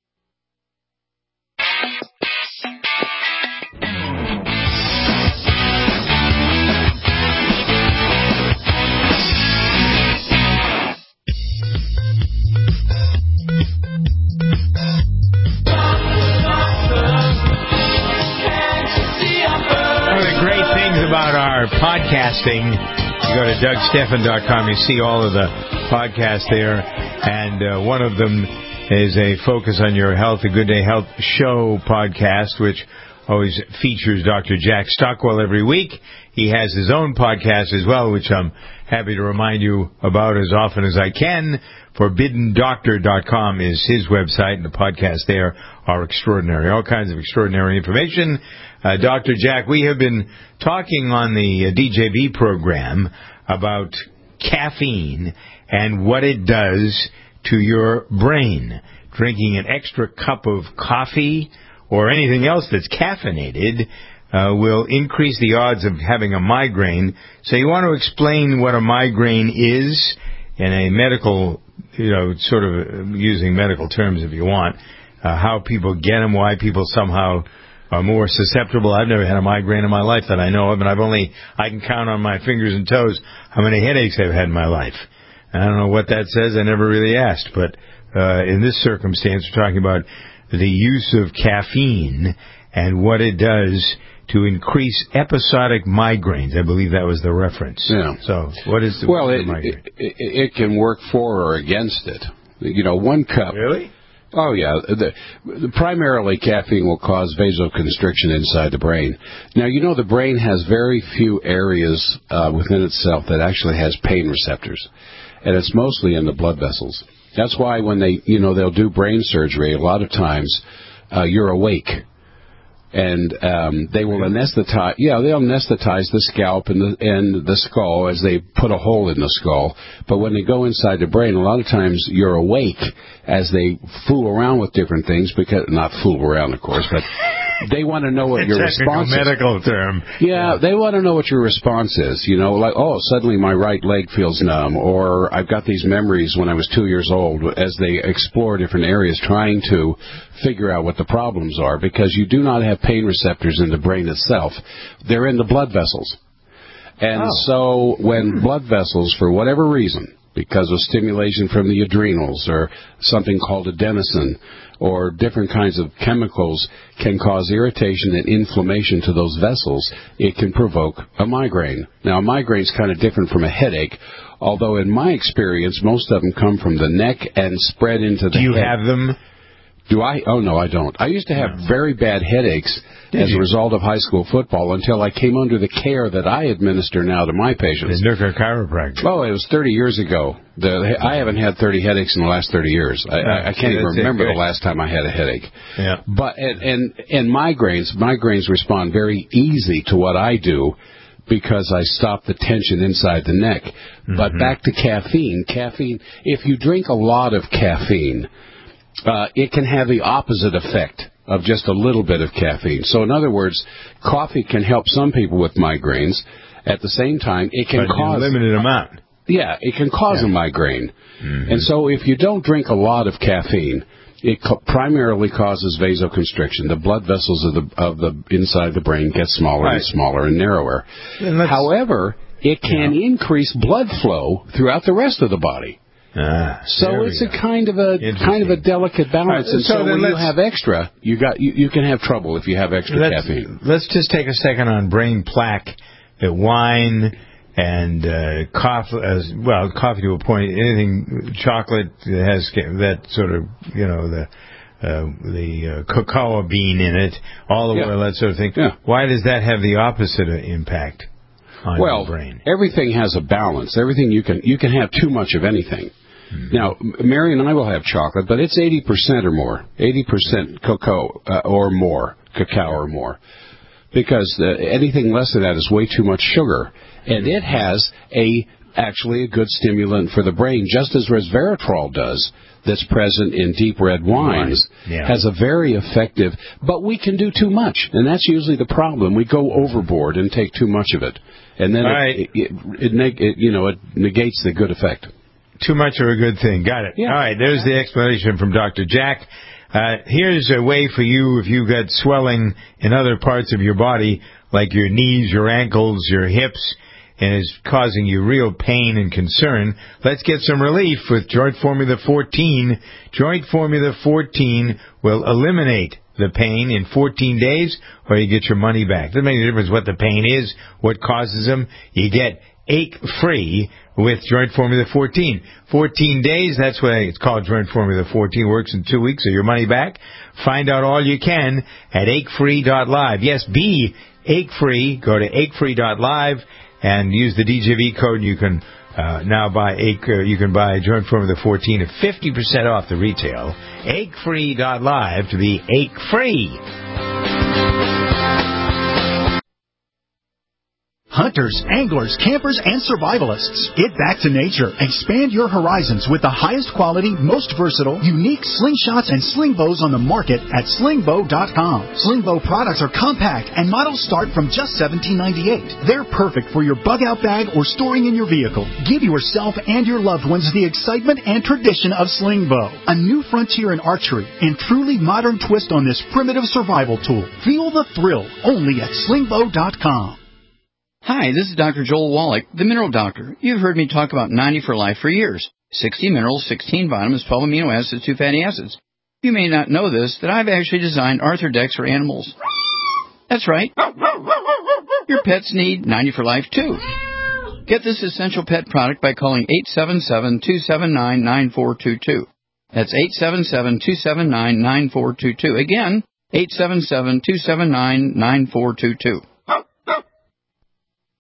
About our podcasting, you go to Doug Stephan dot com, you see all of the podcasts there, and uh, one of them is a Focus on Your Health, a Good Day Health Show podcast, which always features Doctor Jack Stockwell every week. He has his own podcast as well, which I'm happy to remind you about as often as I can. forbidden doctor dot com is his website, and the podcasts there are extraordinary. All kinds of extraordinary information. Uh, Doctor Jack, we have been talking on the uh, D J V program about caffeine and what it does to your brain. Drinking an extra cup of coffee or anything else that's caffeinated uh, will increase the odds of having a migraine. So you want to explain what a migraine is in a medical, you know, sort of using medical terms if you want, uh, how people get them, why people somehow are more susceptible. I've never had a migraine in my life that I know of, and I've only, I can count on my fingers and toes how many headaches I've had in my life. And I don't know what that says. I never really asked, but uh, in this circumstance, we're talking about the use of caffeine and what it does to increase episodic migraines. I believe that was the reference. Yeah. So what is the, well, the it, migraine? It, it can work for or against it. You know, one cup. Really? Oh, yeah. The, the, primarily, caffeine will cause vasoconstriction inside the brain. Now, you know the brain has very few areas uh, within itself that actually has pain receptors, and it's mostly in the blood vessels. That's why when they, you know, they'll do brain surgery, a lot of times uh, you're awake. And um, they will anesthetize. Yeah, they'll anesthetize the scalp and the and the skull as they put a hole in the skull. But when they go inside the brain, a lot of times you're awake as they fool around with different things. Because not fool around, of course, but they want to know what your response is. Medical term. Yeah, they want to know what your response is. You know, like, oh, suddenly my right leg feels numb, or I've got these memories when I was two years old. As they explore different areas, trying to figure out what the problems are, because you do not have pain receptors in the brain itself. They're in the blood vessels. And oh. so when blood vessels, for whatever reason, because of stimulation from the adrenals or something called adenosine or different kinds of chemicals can cause irritation and inflammation to those vessels, it can provoke a migraine. Now, a migraine is kind of different from a headache, although in my experience, most of them come from the neck and spread into the head. Do you have them? Do I? Oh, no, I don't. I used to have no. very bad headaches Did as you? a result of high school football until I came under the care that I administer now to my patients. The Nooker chiropractor. Oh, it was thirty years ago. The, I haven't had thirty headaches in the last thirty years. I, I, I can't even remember the last time I had a headache. Yeah. But and, and, and migraines, migraines respond very easy to what I do, because I stop the tension inside the neck. Mm-hmm. But back to caffeine. Caffeine, if you drink a lot of caffeine, Uh, it can have the opposite effect of just a little bit of caffeine. So, in other words, coffee can help some people with migraines. At the same time, it can but cause a limited amount. Yeah, it can cause yeah. a migraine. Mm-hmm. And so, if you don't drink a lot of caffeine, it co- primarily causes vasoconstriction. The blood vessels of the of the inside the brain get smaller right. and smaller and narrower. And However, it can yeah. increase blood flow throughout the rest of the body. Ah, so it's a kind of a kind of a delicate balance, right, and so, so when you have extra, you got you, you can have trouble if you have extra let's, caffeine. Let's just take a second on brain plaque, uh, wine, and uh, coffee. As well, coffee to a point. Anything chocolate that has that sort of you know the uh, the uh, cocoa bean in it, olive yeah. oil, that sort of thing. Yeah. Why does that have the opposite impact on well, your brain? Everything has a balance. Everything you can you can have too much of anything. Mm-hmm. Now, Mary and I will have chocolate, but it's eighty percent or more, eighty percent cocoa uh, or more, cacao or more, because uh, anything less than that is way too much sugar, and it has a actually a good stimulant for the brain, just as resveratrol does, that's present in deep red wines, yeah. has a very effective, but we can do too much, and that's usually the problem. We go overboard and take too much of it, and then it, right. it, it, it, it, it, you know, it negates the good effect. Too much of a good thing. Got it. Yeah. All right, there's the explanation from Doctor Jack. Uh, here's a way for you if you've got swelling in other parts of your body, like your knees, your ankles, your hips, and is causing you real pain and concern. Let's get some relief with Joint Formula fourteen. Joint Formula fourteen will eliminate the pain in fourteen days, or you get your money back. Doesn't make any difference what the pain is, what causes them. You get ache-free with Joint Formula fourteen. fourteen days, that's why it's called Joint Formula fourteen. Works in two weeks, or your money back. Find out all you can at ache free dot live. Yes, be ache-free. Go to ache free dot live and use the D J V code, and you can uh, now buy ache, uh, you can buy Joint Formula fourteen at fifty percent off the retail. ache free dot live to be ache-free. Hunters, anglers, campers, and survivalists. Get back to nature. Expand your horizons with the highest quality, most versatile, unique slingshots and sling bows on the market at sling bow dot com. Sling bow products are compact and models start from just seventeen ninety-eight. They're perfect for your bug-out bag or storing in your vehicle. Give yourself and your loved ones the excitement and tradition of sling bow. A new frontier in archery and truly modern twist on this primitive survival tool. Feel the thrill only at sling bow dot com. Hi, this is Doctor Joel Wallach, the Mineral Doctor. You've heard me talk about ninety for Life for years. sixty minerals, sixteen vitamins, twelve amino acids, two fatty acids. You may not know this, that I've actually designed Arthrodex for animals. That's right. Your pets need ninety for Life, too. Get this essential pet product by calling eight seven seven, two seven nine, nine four two two. That's eight seven seven, two seven nine, nine four two two. Again, eight seven seven, two seven nine, nine four two two.